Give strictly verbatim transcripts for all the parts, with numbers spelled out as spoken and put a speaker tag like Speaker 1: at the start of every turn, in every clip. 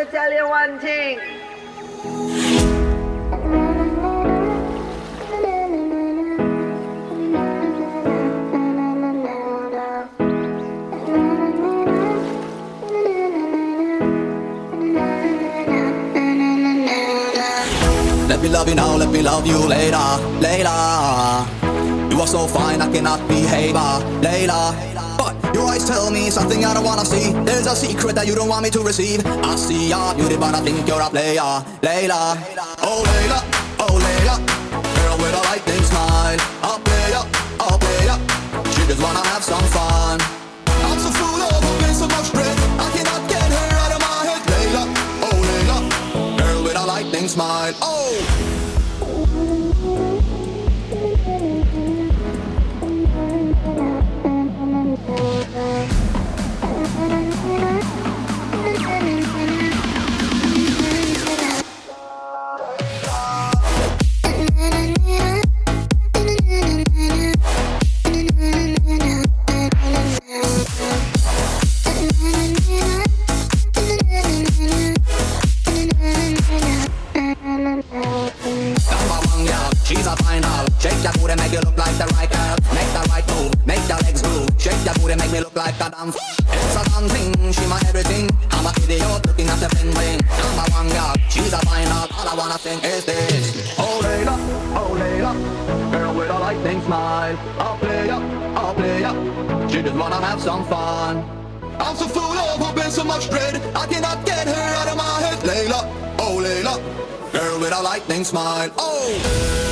Speaker 1: me tell you one thing.
Speaker 2: Let me love you now, let me love you later, Layla. You are so fine, I cannot behave, ah, Layla. But your eyes tell me something I don't wanna see. There's a secret that you don't want me to receive. I see your beauty, but I think you're a player, Layla. Oh Layla, oh Layla, girl with a lightning smile. A player, a player, she just wanna have some fun. I'm so full of hope and so much dread, I cannot get her out of my head, Layla. Oh Layla, girl with a lightning smile. Oh. She's a fine doll. Shake your booty, make you look like the right girl. Make the right move, make your legs move. Shake your booty, make me look like a damn. It's a damn thing, she my everything. I'm a idiot looking at the bling bling. I'm a one girl, she's a fine doll. All I wanna sing is this. Oh Layla, oh Layla, girl with a lightning smile. A player, a player, she just wanna have some fun. I'm so full of hope and so much dread, I cannot get her out of my head. Layla, oh Layla, girl with a lightning smile. Oh.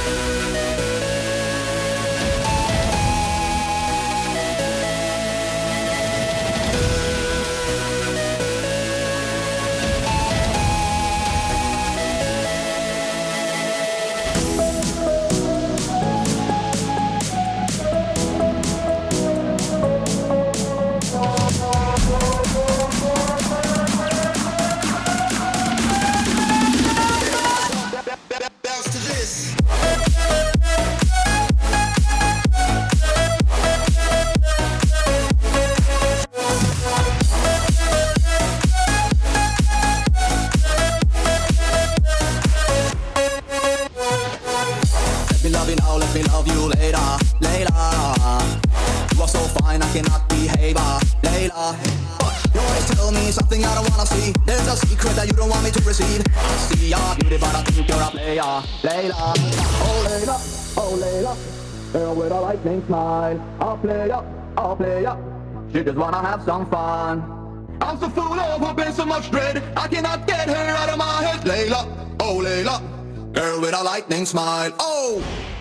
Speaker 2: Now let me love you later, Layla. You are so fine, I cannot behave, ah, Layla. But you always tell me something I don't wanna see. There's a secret that you don't want me to receive. I see your beauty, but I think you're a player, Layla. Oh Layla, oh Layla, girl with a lightning smile. A player, a player, she just wanna have some fun. I'm so full of hope and so much dread, I cannot get her out of my head, Layla. Oh Layla, girl with a lightning smile. Oh.